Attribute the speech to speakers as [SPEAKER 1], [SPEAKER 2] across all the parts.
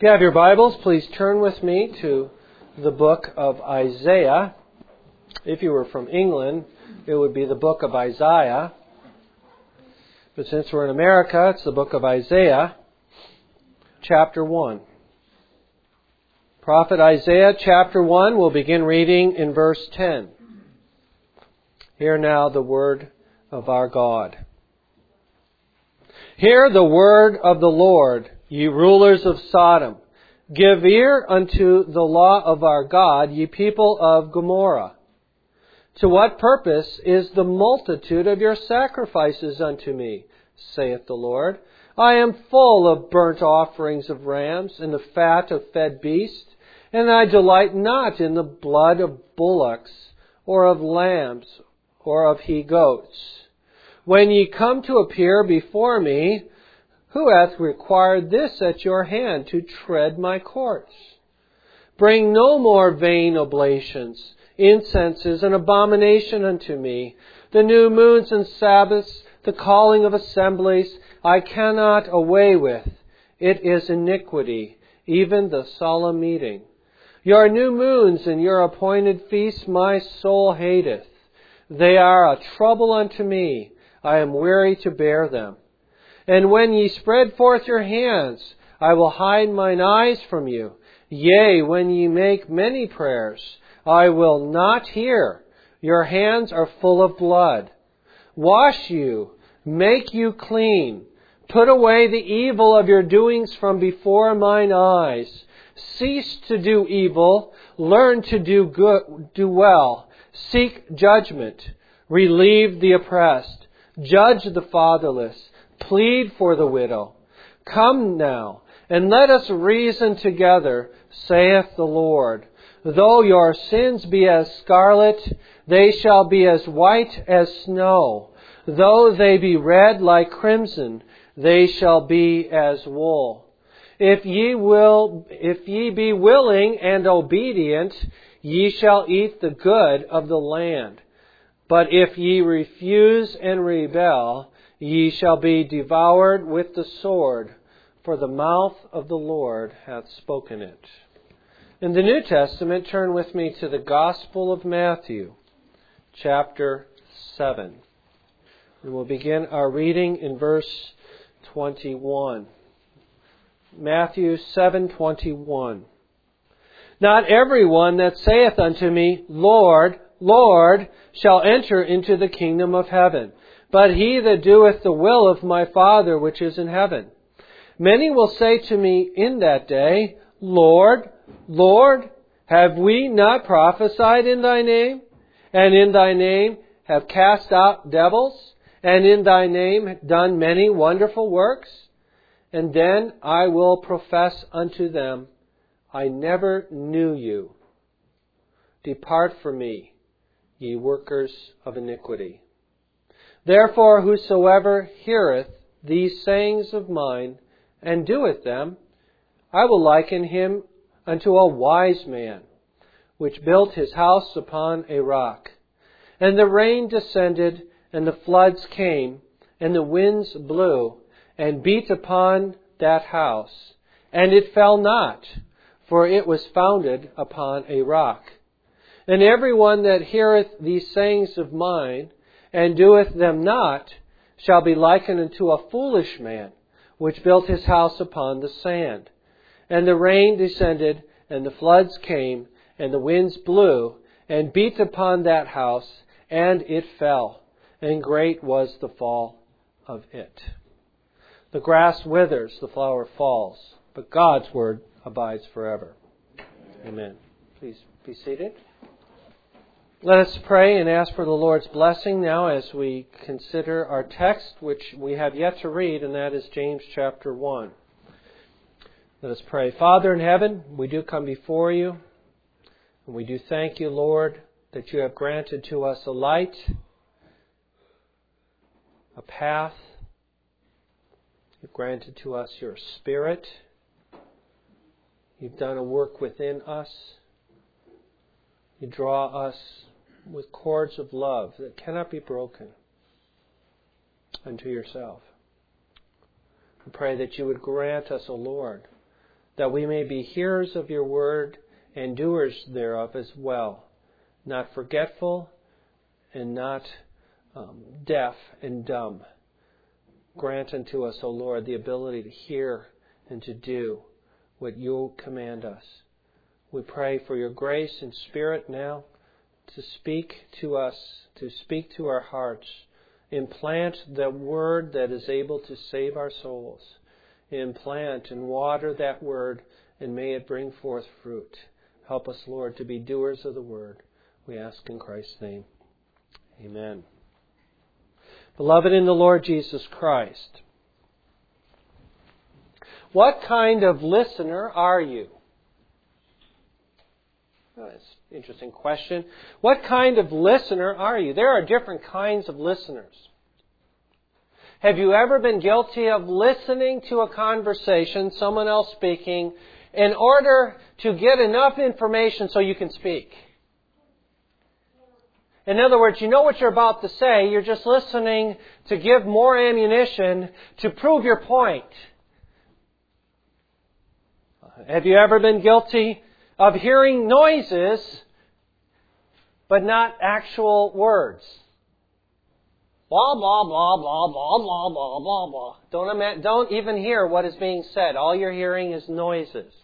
[SPEAKER 1] If you have your Bibles, please turn with me to the book of Isaiah. If you were from England, it would be the book of Isaiah. But since we're in America, it's the book of Isaiah, chapter 1. Prophet Isaiah, chapter 1, we'll begin reading in verse 10. Hear now the word of our God. Hear the word of the Lord, ye rulers of Sodom. Give ear unto the law of our God, ye people of Gomorrah. To what purpose is the multitude of your sacrifices unto me, saith the Lord? I am full of burnt offerings of rams, and the fat of fed beasts, and I delight not in the blood of bullocks, or of lambs, or of he-goats. When ye come to appear before me, who hath required this at your hand to tread my courts? Bring no more vain oblations. Incense is an abomination unto me. The new moons and Sabbaths, the calling of assemblies, I cannot away with. It is iniquity, even the solemn meeting. Your new moons and your appointed feasts my soul hateth. They are a trouble unto me. I am weary to bear them. And when ye spread forth your hands, I will hide mine eyes from you. Yea, when ye make many prayers, I will not hear. Your hands are full of blood. Wash you, make you clean. Put away the evil of your doings from before mine eyes. Cease to do evil. Learn to do good, do well. Seek judgment. Relieve the oppressed. Judge the fatherless. Plead for the widow. Come now, and let us reason together, saith the Lord. Though your sins be as scarlet, they shall be as white as snow. Though they be red like crimson, they shall be as wool. If ye be willing and obedient, ye shall eat the good of the land. But if ye refuse and rebel, ye shall be devoured with the sword, for the mouth of the Lord hath spoken it. In the New Testament, turn with me to the Gospel of Matthew, chapter 7. And we'll begin our reading in verse 21. Matthew 7:21. Not every one that saith unto me, Lord, Lord, shall enter into the kingdom of heaven, but he that doeth the will of my Father which is in heaven. Many will say to me in that day, Lord, Lord, have we not prophesied in thy name? And in thy name have cast out devils? And in thy name done many wonderful works? And then I will profess unto them, I never knew you. Depart from me, ye workers of iniquity. Therefore, whosoever heareth these sayings of mine, and doeth them, I will liken him unto a wise man, which built his house upon a rock. And the rain descended, and the floods came, and the winds blew, and beat upon that house. And it fell not, for it was founded upon a rock. And every one that heareth these sayings of mine, and doeth them not, shall be likened unto a foolish man, which built his house upon the sand. And the rain descended, and the floods came, and the winds blew, and beat upon that house, and it fell, and great was the fall of it. The grass withers, the flower falls, but God's word abides forever. Amen. Please be seated. Let us pray and ask for the Lord's blessing now as we consider our text, which we have yet to read, and that is James chapter 1. Let us pray. Father in heaven, we do come before you, and we do thank you, Lord, that you have granted to us a light, a path. You've granted to us your Spirit. You've done a work within us. You draw us with cords of love that cannot be broken unto yourself. We pray that you would grant us, O Lord, that we may be hearers of your word and doers thereof as well, not forgetful and not deaf and dumb. Grant unto us, O Lord, the ability to hear and to do what you command us. We pray for your grace and Spirit now to speak to us, to speak to our hearts. Implant the word that is able to save our souls. Implant and water that word, and may it bring forth fruit. Help us, Lord, to be doers of the word. We ask in Christ's name. Amen. Beloved in the Lord Jesus Christ, what kind of listener are you? Oh, that's an interesting question. What kind of listener are you? There are different kinds of listeners. Have you ever been guilty of listening to a conversation, someone else speaking, in order to get enough information so you can speak? In other words, you know what you're about to say, you're just listening to give more ammunition to prove your point. Have you ever been guilty of hearing noises but not actual words? Blah, blah, blah, blah, blah, blah, blah, blah, blah. Don't even hear what is being said. All you're hearing is noises.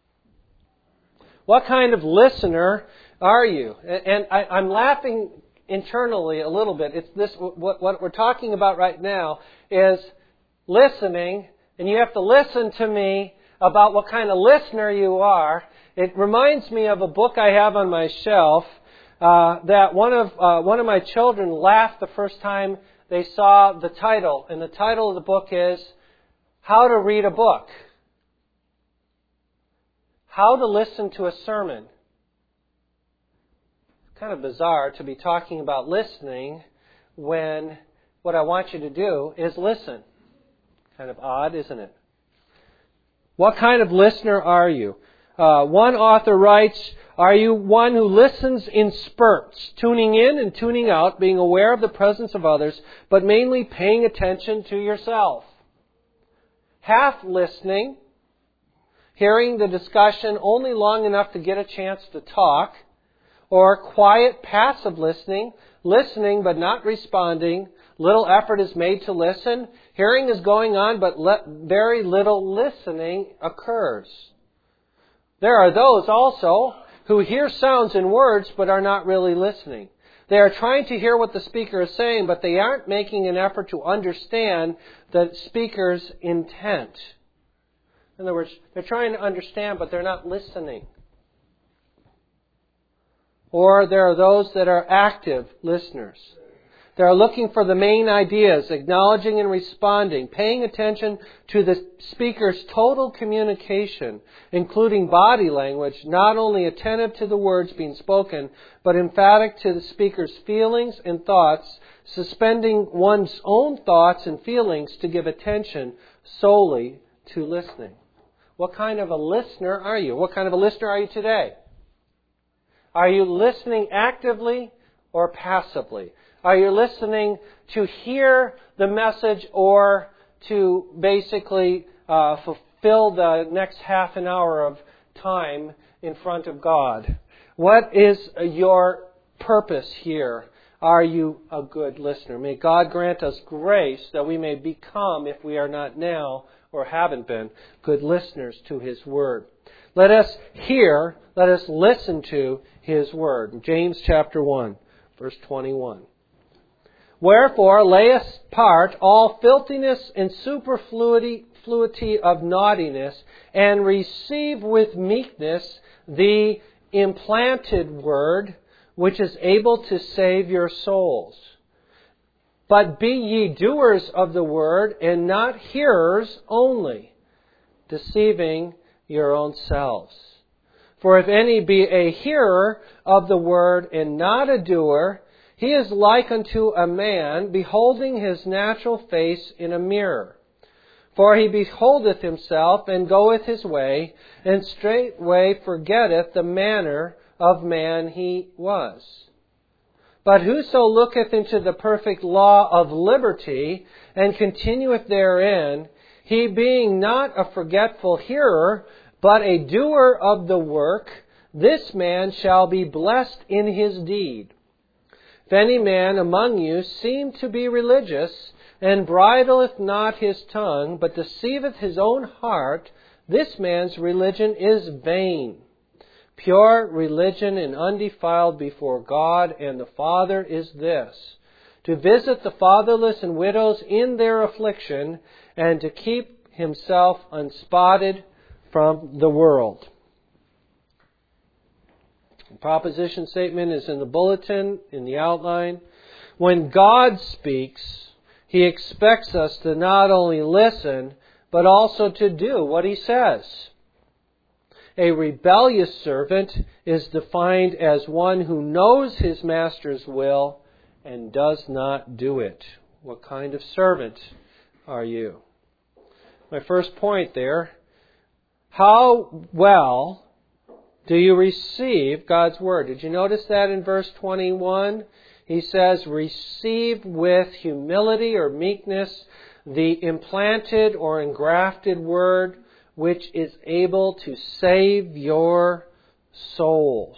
[SPEAKER 1] What kind of listener are you? And I'm laughing internally a little bit. It's this. What we're talking about right now is listening, and you have to listen to me about what kind of listener you are. It reminds me of a book I have on my shelf that one of my children laughed the first time they saw the title, and the title of the book is How to Read a Book. How to listen to a sermon. It's kind of bizarre to be talking about listening when what I want you to do is listen. Kind of odd, isn't it? What kind of listener are you? One author writes, are you one who listens in spurts, tuning in and tuning out, being aware of the presence of others, but mainly paying attention to yourself? Half listening, hearing the discussion only long enough to get a chance to talk, or quiet, passive listening, listening but not responding. Little effort is made to listen. Hearing is going on, but very little listening occurs. There are those also who hear sounds and words but are not really listening. They are trying to hear what the speaker is saying, but they aren't making an effort to understand the speaker's intent. In other words, they're trying to understand, but they're not listening. Or there are those that are active listeners. They are looking for the main ideas, acknowledging and responding, paying attention to the speaker's total communication, including body language, not only attentive to the words being spoken, but emphatic to the speaker's feelings and thoughts, suspending one's own thoughts and feelings to give attention solely to listening. What kind of a listener are you? What kind of a listener are you today? Are you listening actively or passively? Are you listening to hear the message or to basically fulfill the next half an hour of time in front of God? What is your purpose here? Are you a good listener? May God grant us grace that we may become, if we are not now or haven't been, good listeners to His Word. Let us hear, let us listen to His Word. James chapter 1, verse 21. Wherefore lay apart all filthiness and superfluity of naughtiness, and receive with meekness the implanted word, which is able to save your souls. But be ye doers of the word, and not hearers only, deceiving your own selves. For if any be a hearer of the word and not a doer, he is like unto a man beholding his natural face in a mirror. For he beholdeth himself, and goeth his way, and straightway forgetteth the manner of man he was. But whoso looketh into the perfect law of liberty, and continueth therein, he being not a forgetful hearer, but a doer of the work, this man shall be blessed in his deed. If any man among you seem to be religious, and bridleth not his tongue, but deceiveth his own heart, this man's religion is vain. Pure religion and undefiled before God and the Father is this: to visit the fatherless and widows in their affliction, and to keep himself unspotted from the world. The proposition statement is in the bulletin, in the outline. When God speaks, He expects us to not only listen, but also to do what He says. A rebellious servant is defined as one who knows his master's will and does not do it. What kind of servant are you? My first point there: how well do you receive God's Word? Did you notice that in verse 21? He says, receive with humility or meekness the implanted or engrafted Word, which is able to save your souls.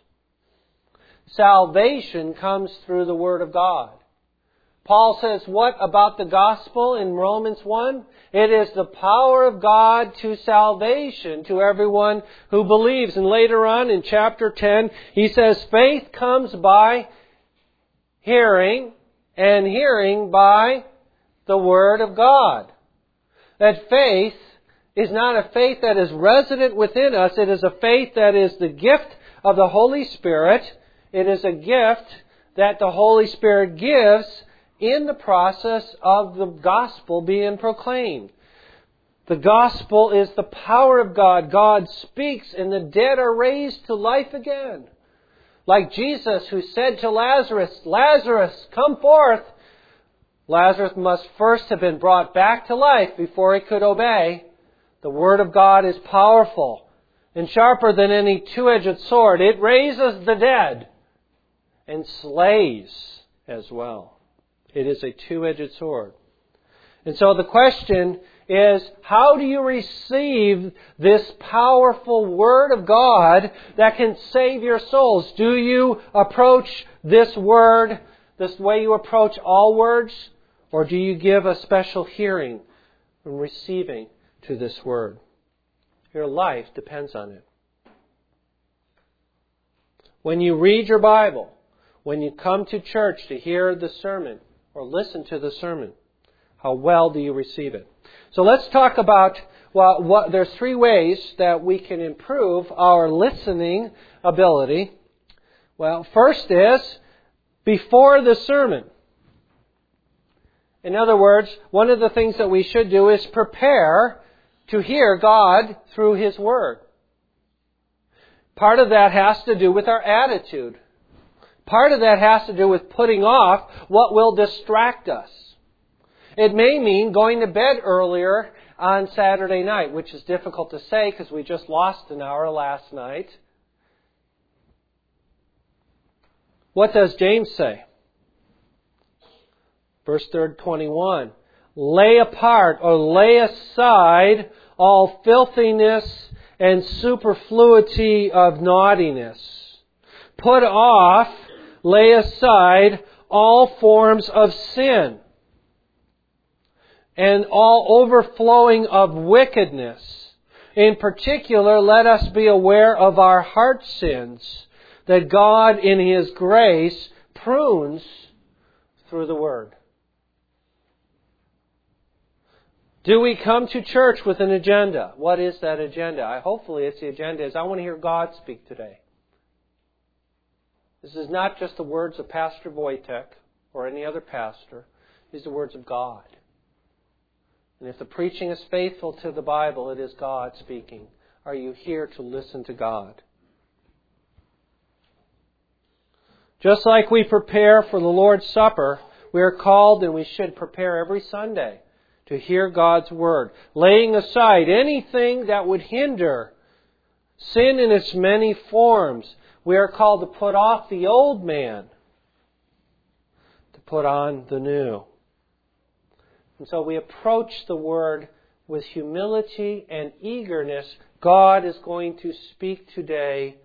[SPEAKER 1] Salvation comes through the Word of God. Paul says, what about the gospel in Romans 1? It is the power of God to salvation to everyone who believes. And later on in chapter 10, he says, faith comes by hearing, and hearing by the Word of God. That faith is not a faith that is resident within us. It is a faith that is the gift of the Holy Spirit. It is a gift that the Holy Spirit gives in the process of the gospel being proclaimed. The gospel is the power of God. God speaks and the dead are raised to life again. Like Jesus, who said to Lazarus, Lazarus, come forth. Lazarus must first have been brought back to life before he could obey. The Word of God is powerful and sharper than any two-edged sword. It raises the dead and slays as well. It is a two-edged sword. And so the question is, how do you receive this powerful Word of God that can save your souls? Do you approach this Word this way you approach all words? Or do you give a special hearing and receiving to this Word? Your life depends on it. When you read your Bible, when you come to church to hear the sermon or listen to the sermon, how well do you receive it? So let's talk about, there's three ways that we can improve our listening ability. Well, first is before the sermon. In other words, one of the things that we should do is prepare to hear God through His Word. Part of that has to do with our attitude. Part of that has to do with putting off what will distract us. It may mean going to bed earlier on Saturday night, which is difficult to say because we just lost an hour last night. What does James say? Verse 21. Lay apart or lay aside all filthiness and superfluity of naughtiness. Put off, lay aside all forms of sin and all overflowing of wickedness. In particular, let us be aware of our heart sins that God in His grace prunes through the Word. Do we come to church with an agenda? What is that agenda? Hopefully it's the agenda is I want to hear God speak today. This is not just the words of Pastor Wojtek or any other pastor. These are the words of God. And if the preaching is faithful to the Bible, it is God speaking. Are you here to listen to God? Just like we prepare for the Lord's Supper, we are called and we should prepare every Sunday to hear God's Word, laying aside anything that would hinder sin in its many forms. We are called to put off the old man, to put on the new. And so we approach the Word with humility and eagerness, God is going to speak today.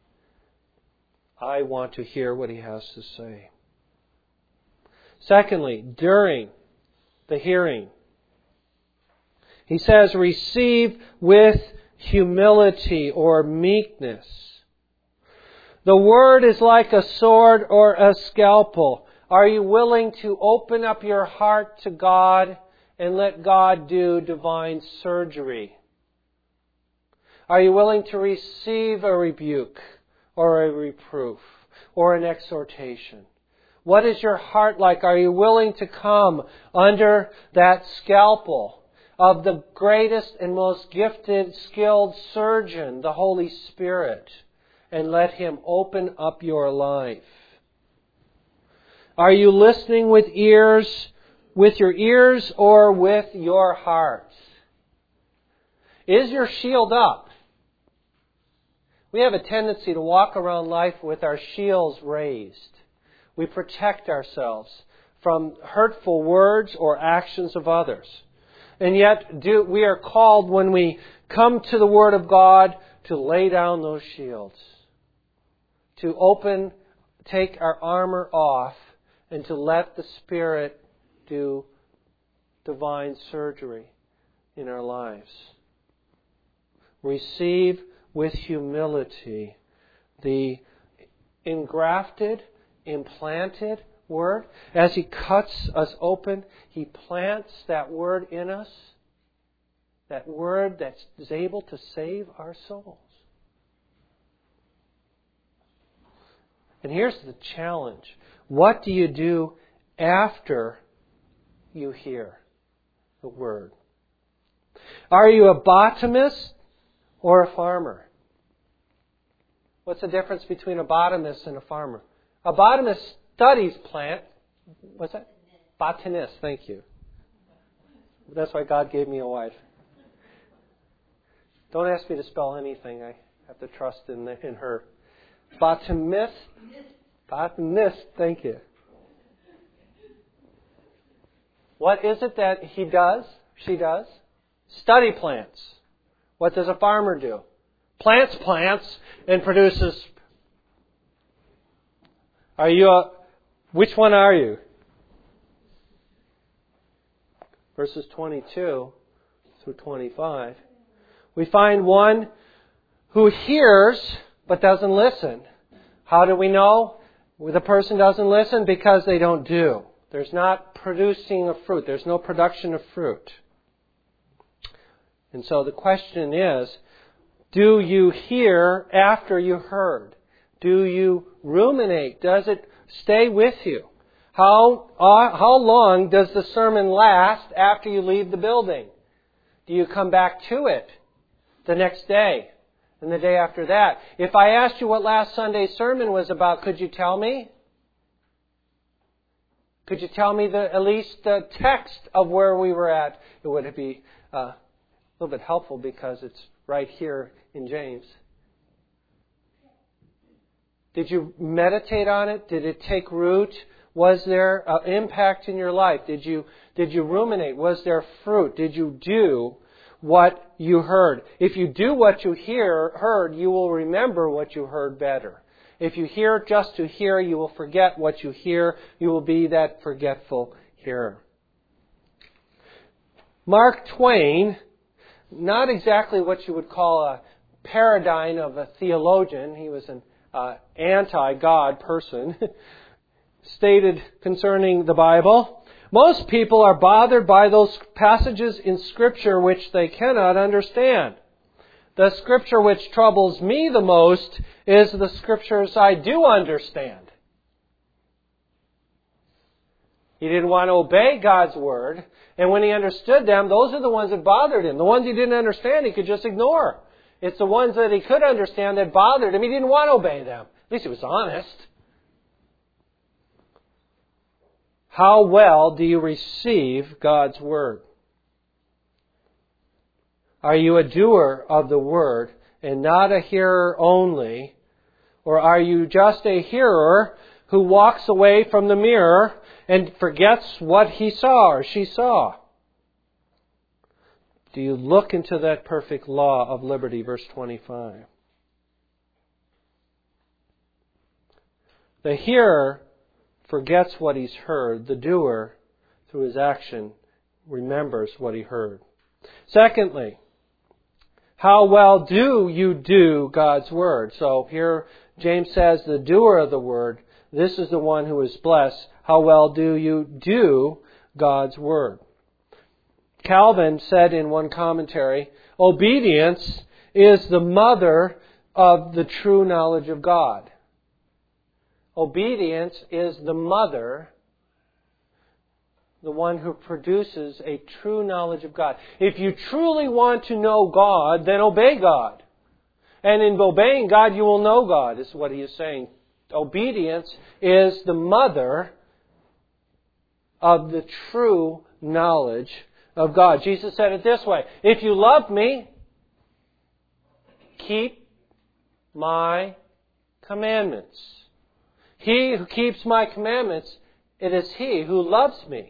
[SPEAKER 1] I want to hear what He has to say. Secondly, during the hearing, He says, receive with humility or meekness. The Word is like a sword or a scalpel. Are you willing to open up your heart to God and let God do divine surgery? Are you willing to receive a rebuke or a reproof or an exhortation? What is your heart like? Are you willing to come under that scalpel of the greatest and most gifted, skilled surgeon, the Holy Spirit, and let Him open up your life? Are you listening with your ears or with your heart? Is your shield up? We have a tendency to walk around life with our shields raised. We protect ourselves from hurtful words or actions of others. And yet we are called, when we come to the Word of God, to lay down those shields. To take our armor off and to let the Spirit do divine surgery in our lives. Receive with humility the engrafted, implanted Word. As He cuts us open, He plants that Word in us. That Word that is able to save our souls. And here's the challenge. What do you do after you hear the Word? Are you a botanist or a farmer? What's the difference between a botanist and a farmer? A botanist studies plant. What's that? Botanist, thank you. That's why God gave me a wife. Don't ask me to spell anything. I have to trust in her. Botanist, thank you. What is it that he does? She does? Study plants. What does a farmer do? Plants and produces. Which one are you? Verses 22 through 25. We find one who hears but doesn't listen. How do we know the person doesn't listen? Because they don't do. There's not producing of fruit. There's no production of fruit. And so the question is, do you hear after you heard? Do you ruminate? Does it stay with you? How long does the sermon last after you leave the building? Do you come back to it the next day and the day after that? If I asked you what last Sunday's sermon was about, could you tell me? Could you tell me at least the text of where we were at? It would be a little bit helpful because it's right here in James. Did you meditate on it? Did it take root? Was there an impact in your life? Did you ruminate? Was there fruit? Did you do what you heard? If you do what you heard, you will remember what you heard better. If you hear just to hear, you will forget what you hear. You will be that forgetful hearer. Mark Twain, not exactly what you would call a paradigm of a theologian. He was an anti-God person. Stated concerning the Bible, most people are bothered by those passages in Scripture which they cannot understand. The Scripture which troubles me the most is the Scriptures I do understand. He didn't want to obey God's Word, and when he understood them, those are the ones that bothered him. The ones he didn't understand, he could just ignore. It's the ones that he could understand that bothered him. He didn't want to obey them. At least he was honest. How well do you receive God's Word? Are you a doer of the Word and not a hearer only? Or are you just a hearer who walks away from the mirror and forgets what he saw or she saw? Do you look into that perfect law of liberty, verse 25? The hearer forgets what he's heard. The doer, through his action, remembers what he heard. Secondly, how well do you do God's Word? So here James says the doer of the Word, this is the one who is blessed. How well do you do God's Word? Calvin said in one commentary, obedience is the mother of the true knowledge of God. Obedience is the mother, the one who produces a true knowledge of God. If you truly want to know God, then obey God. And in obeying God, you will know God, is what he is saying. Obedience is the mother of the true knowledge of God. Jesus said it this way, if you love me, keep my commandments. He who keeps my commandments, it is he who loves me.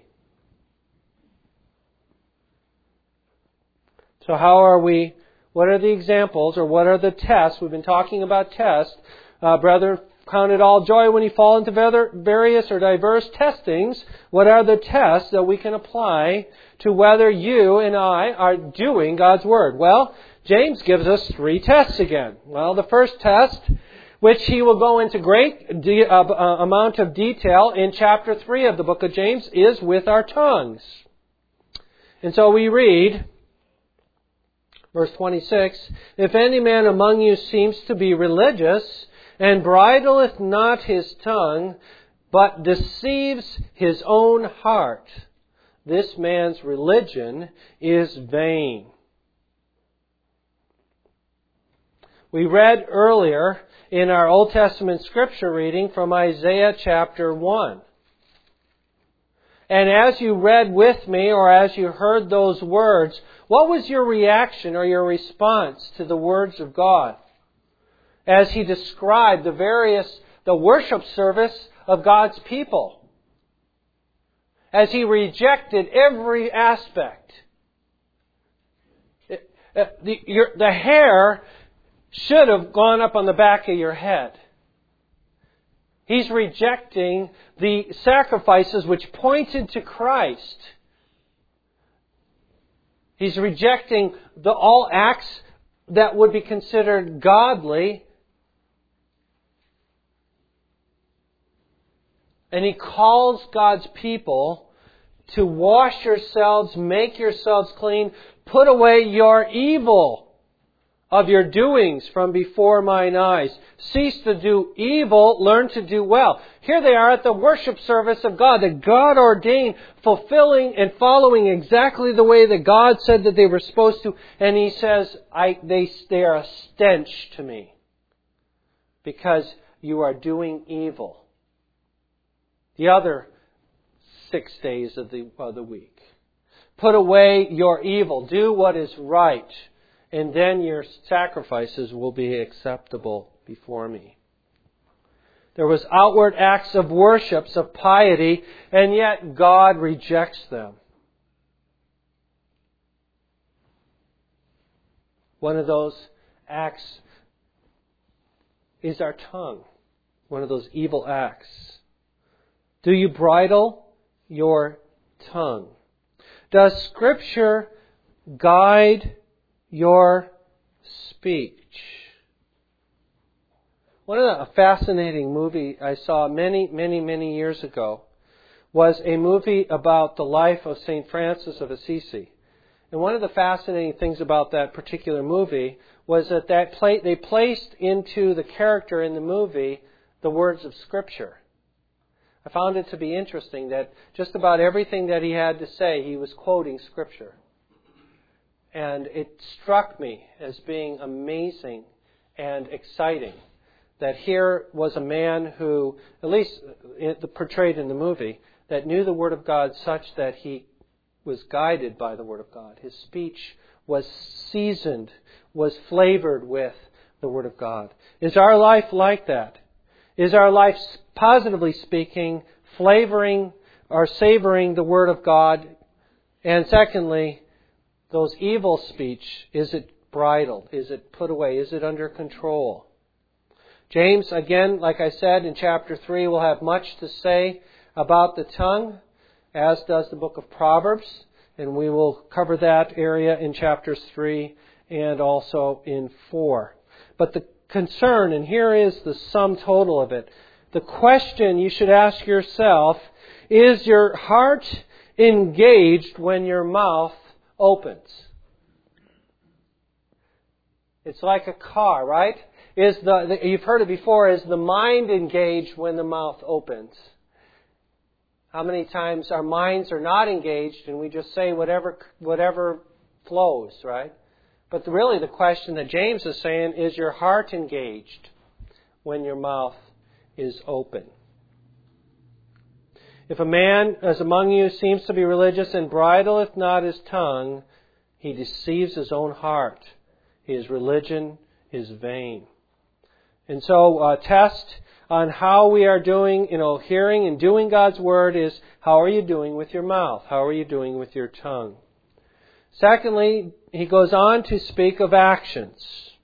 [SPEAKER 1] So how are we, what are the examples or what are the tests? We've been talking about tests. Brother, count it all joy when you fall into various or diverse testings. What are the tests that we can apply to whether you and I are doing God's Word? Well, James gives us 3 tests again. Well, the first test, which he will go into great amount of detail in chapter 3 of the book of James, is with our tongues. And so we read, verse 26, if any man among you seems to be religious, and bridleth not his tongue, but deceives his own heart, this man's religion is vain. We read earlier in our Old Testament scripture reading from Isaiah chapter 1. And as you read with me, or as you heard those words, what was your reaction or your response to the words of God? As he described the worship service of God's people. As he rejected every aspect. The hair should have gone up on the back of your head. He's rejecting the sacrifices which pointed to Christ. He's rejecting all acts that would be considered godly. And he calls God's people to wash yourselves, make yourselves clean, put away your evil of your doings from before mine eyes. Cease to do evil, learn to do well. Here they are at the worship service of God, that God ordained, fulfilling and following exactly the way that God said that they were supposed to. And he says, they are a stench to me because you are doing evil. The other 6 days of the week. Put away your evil. Do what is right. And then your sacrifices will be acceptable before me. There was outward acts of worships, of piety, and yet God rejects them. One of those acts is our tongue. One of those evil acts. Do you bridle your tongue? Does Scripture guide your speech? A fascinating movie I saw many years ago was a movie about the life of St. Francis of Assisi. And one of the fascinating things about that particular movie was that they placed into the character in the movie the words of Scripture. I found it to be interesting that just about everything that he had to say, he was quoting Scripture. And it struck me as being amazing and exciting that here was a man who, at least portrayed in the movie, that knew the Word of God such that he was guided by the Word of God. His speech was seasoned, was flavored with the Word of God. Is our life like that? Is our life, positively speaking, flavoring or savoring the Word of God? And secondly, those evil speech, is it bridled? Is it put away? Is it under control? James, again, like I said in chapter 3, will have much to say about the tongue, as does the book of Proverbs. And we will cover that area in chapters 3 and also in 4. But the concern, and here is the sum total of it, the question you should ask yourself, is your heart engaged when your mouth opens? It's like a car, right? You've heard it before, is the mind engaged when the mouth opens? How many times our minds are not engaged and we just say whatever flows, right? But really the question that James is saying, is your heart engaged when your mouth is open? If a man as among you seems to be religious and bridleth not his tongue, he deceives his own heart. His religion is vain. And so test on how we are doing, hearing and doing God's Word is, how are you doing with your mouth? How are you doing with your tongue? Secondly, he goes on to speak of actions.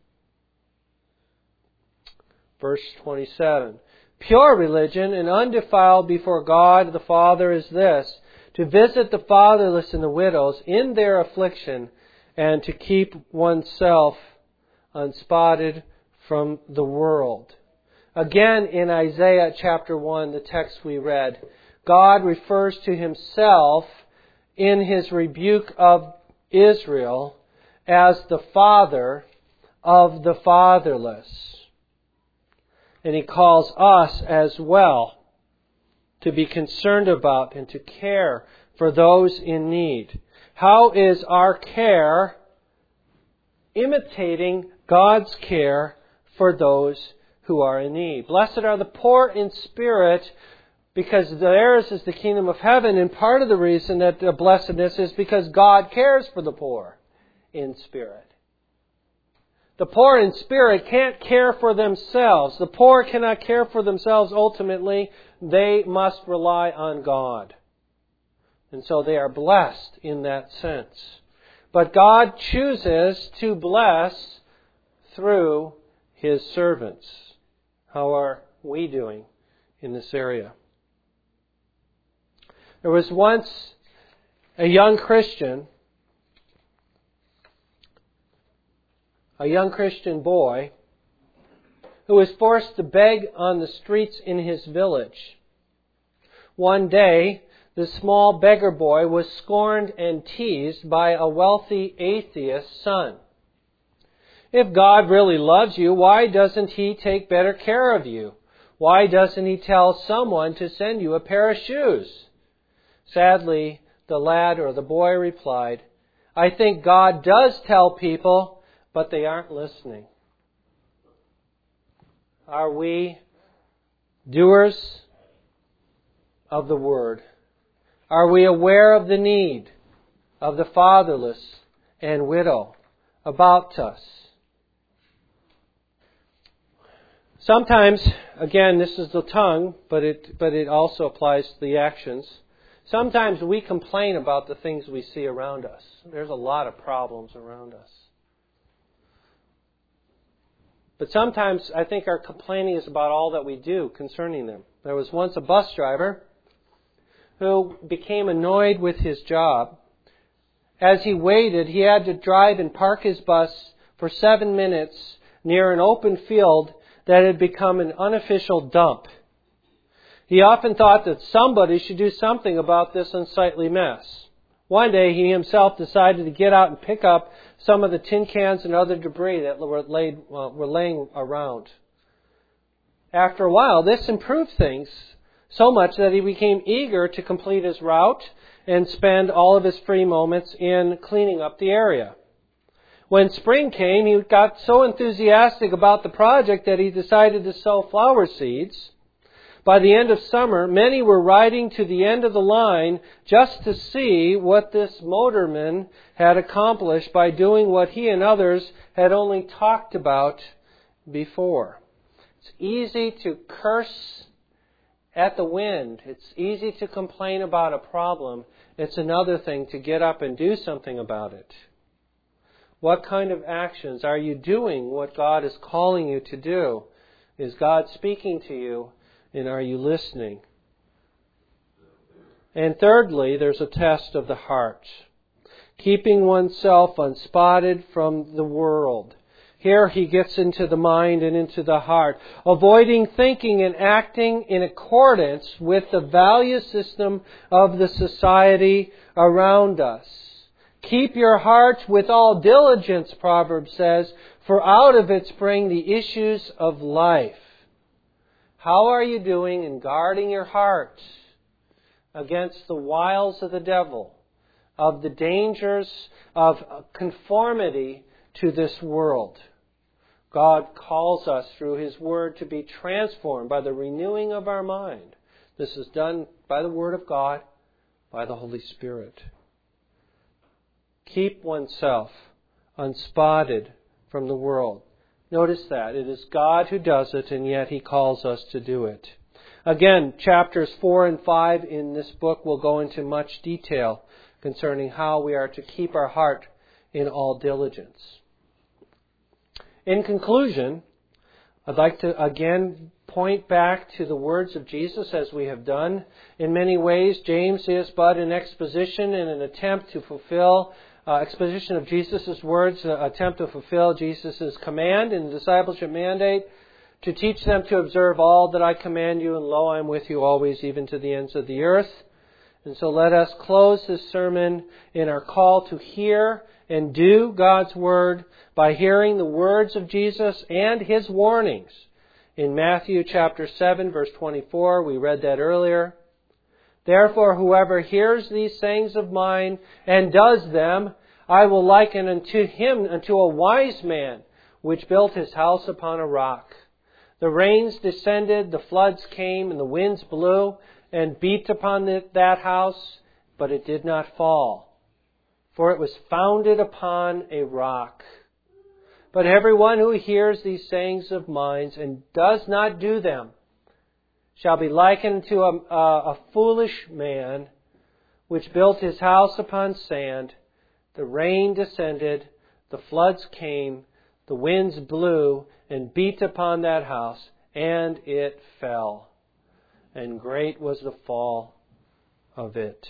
[SPEAKER 1] Verse 27. Pure religion and undefiled before God the Father is this, to visit the fatherless and the widows in their affliction, and to keep oneself unspotted from the world. Again, in Isaiah chapter 1, the text we read, God refers to Himself in His rebuke of Israel as the Father of the fatherless. And He calls us as well to be concerned about and to care for those in need. How is our care imitating God's care for those who are in need? Blessed are the poor in spirit, because theirs is the kingdom of heaven. And part of the reason that the blessedness is because God cares for the poor in spirit. The poor in spirit can't care for themselves. The poor cannot care for themselves ultimately. They must rely on God. And so they are blessed in that sense. But God chooses to bless through His servants. How are we doing in this area? There was once a young Christian boy who was forced to beg on the streets in his village. One day, the small beggar boy was scorned and teased by a wealthy atheist son. If God really loves you, why doesn't He take better care of you? Why doesn't He tell someone to send you a pair of shoes? Sadly, the lad or the boy replied, I think God does tell people, but they aren't listening. Are we doers of the Word? Are we aware of the need of the fatherless and widow about us? Sometimes, again, this is the tongue, but it also applies to the actions. Sometimes we complain about the things we see around us. There's a lot of problems around us. But sometimes I think our complaining is about all that we do concerning them. There was once a bus driver who became annoyed with his job. As he waited, he had to drive and park his bus for 7 minutes near an open field that had become an unofficial dump. He often thought that somebody should do something about this unsightly mess. One day he himself decided to get out and pick up some of the tin cans and other debris that were laying around. After a while, this improved things so much that he became eager to complete his route and spend all of his free moments in cleaning up the area. When spring came, he got so enthusiastic about the project that he decided to sow flower seeds. By the end of summer, many were riding to the end of the line just to see what this motorman had accomplished by doing what he and others had only talked about before. It's easy to curse at the wind. It's easy to complain about a problem. It's another thing to get up and do something about it. What kind of actions? Are you doing what God is calling you to do? Is God speaking to you, and are you listening? And thirdly, there's a test of the heart. Keeping oneself unspotted from the world. Here he gets into the mind and into the heart. Avoiding thinking and acting in accordance with the value system of the society around us. Keep your heart with all diligence, Proverbs says, for out of it spring the issues of life. How are you doing in guarding your heart against the wiles of the devil, of the dangers of conformity to this world? God calls us through His Word to be transformed by the renewing of our mind. This is done by the Word of God, by the Holy Spirit. Keep oneself unspotted from the world. Notice that. It is God who does it, and yet He calls us to do it. Again, chapters 4 and 5 in this book will go into much detail concerning how we are to keep our heart in all diligence. In conclusion, I'd like to again point back to the words of Jesus as we have done. In many ways, James is but an exposition in an attempt to fulfill exposition of Jesus' words, an attempt to fulfill Jesus' command and discipleship mandate to teach them to observe all that I command you, and lo, I am with you always, even to the ends of the earth. And so let us close this sermon in our call to hear and do God's Word by hearing the words of Jesus and His warnings. In Matthew chapter 7, verse 24, we read that earlier. Therefore, whoever hears these sayings of mine and does them, I will liken unto him, unto a wise man, which built his house upon a rock. The rains descended, the floods came, and the winds blew and beat upon that house, but it did not fall, for it was founded upon a rock. But everyone who hears these sayings of mine and does not do them shall be likened to a foolish man which built his house upon sand. The rain descended, the floods came, the winds blew and beat upon that house, and it fell. And great was the fall of it.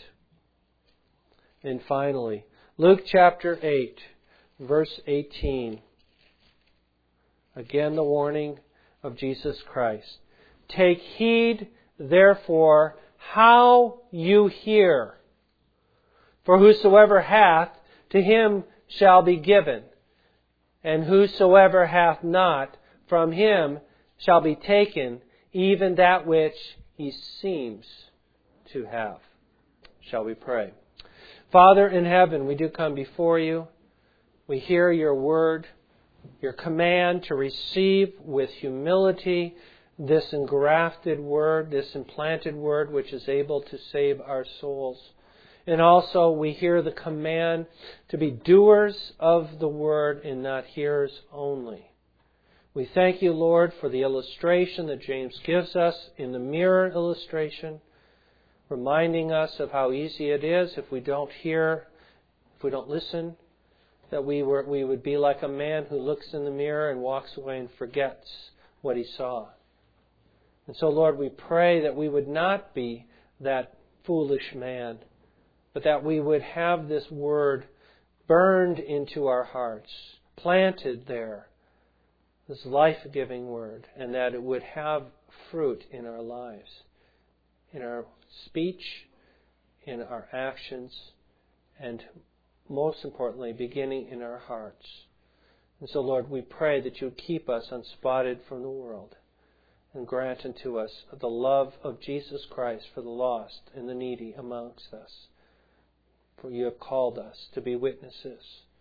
[SPEAKER 1] And finally, Luke chapter 8, verse 18. Again, the warning of Jesus Christ. Take heed, therefore, how you hear. For whosoever hath, to him shall be given. And whosoever hath not, from him shall be taken even that which he seems to have. Shall we pray? Father in heaven, we do come before you. We hear your word, your command to receive with humility this engrafted word, this implanted word which is able to save our souls. And also we hear the command to be doers of the word and not hearers only. We thank you, Lord, for the illustration that James gives us in the mirror illustration, reminding us of how easy it is if we don't hear, if we don't listen, that we would be like a man who looks in the mirror and walks away and forgets what he saw. And so, Lord, we pray that we would not be that foolish man, but that we would have this word burned into our hearts, planted there, this life-giving word, and that it would have fruit in our lives, in our speech, in our actions, and most importantly, beginning in our hearts. And so, Lord, we pray that you would keep us unspotted from the world and grant unto us the love of Jesus Christ for the lost and the needy amongst us. For you have called us to be witnesses.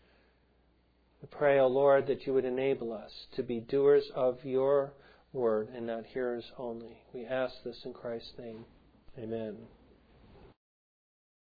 [SPEAKER 1] We pray, O Lord, that you would enable us to be doers of your word and not hearers only. We ask this in Christ's name. Amen.